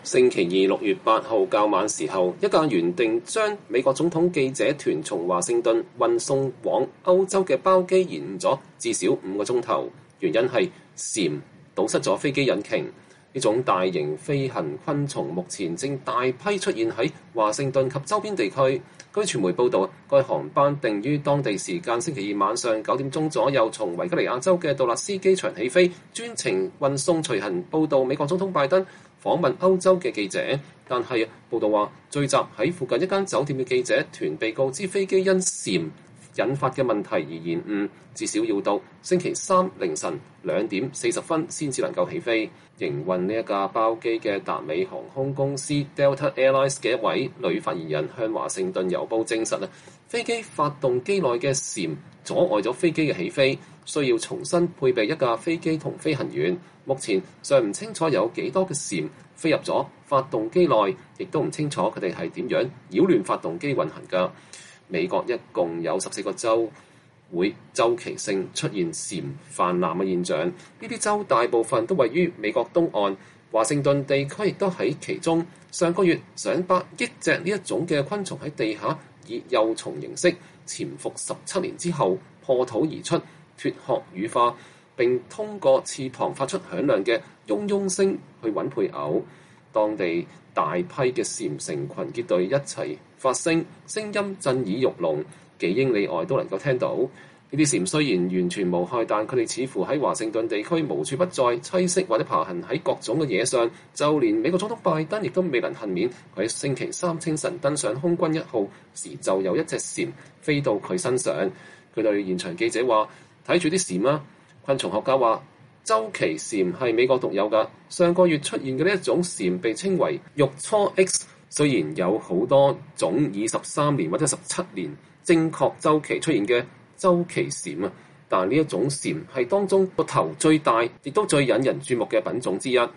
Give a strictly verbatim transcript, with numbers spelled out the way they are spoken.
星期二六月八號較晚時候，一架原定將美國總統記者團從華盛頓運送往歐洲嘅包機延誤咗至少五個鐘頭，原因係蟬堵塞咗飛機引擎。呢種大型飛行昆蟲目前正大批出現喺華盛頓及周邊地區。據傳媒報道，該航班定於當地時間星期二晚上九點鐘左右從維吉尼亞州嘅杜勒斯機場起飛，專程運送隨行報導美國總統拜登訪問歐洲嘅記者。但係報道話，聚集喺附近一間酒店嘅記者團被告知飛機因蟬引發嘅問題而延誤，至少要到星期三凌晨兩點四十分先至能夠起飛。營運呢一架包機嘅達美航空公司 Delta Airlines 嘅一位女發言人向華盛頓郵報證實啊，飛機發動機內嘅蟬阻礙咗飛機嘅起飛，需要重新配備一架飛機同飛行員。目前尚唔清楚有幾多嘅蟬飛入咗發動機內，亦都唔清楚佢哋係點樣擾亂發動機運行㗎。美國一共有十四個州會週期性出現蟬泛濫嘅現象，呢啲州大部分都位於美國東岸，華盛頓地區亦都喺其中。上個月上百億隻呢一種嘅昆蟲喺地下以幼蟲形式潛伏十七年之後破土而出，脫殼羽化，並通過翅膀發出響亮嘅嗡嗡聲去揾配偶。當地大批嘅蟬成群結隊一齊發聲，聲音震耳欲聾，幾英里外都能夠聽到。呢啲蟬雖然完全無害，但佢哋似乎喺華盛頓地區無處不在，棲息或者爬行喺各種嘅嘢上。就連美國總統拜登亦都未能幸免，佢喺星期三清晨登上空軍一號時就有一隻蟬飛到佢身上。佢對現場記者話：睇住啲蟬啊！昆蟲學家話，周期蟬係美國獨有㗎。上個月出現嘅呢一種蟬被稱為玉雛 X， 雖然有好多種以十三年或者十七年正確周期出現嘅周期蟬啊，但呢一種蟬係當中個頭最大，亦都最引人注目嘅品種之一。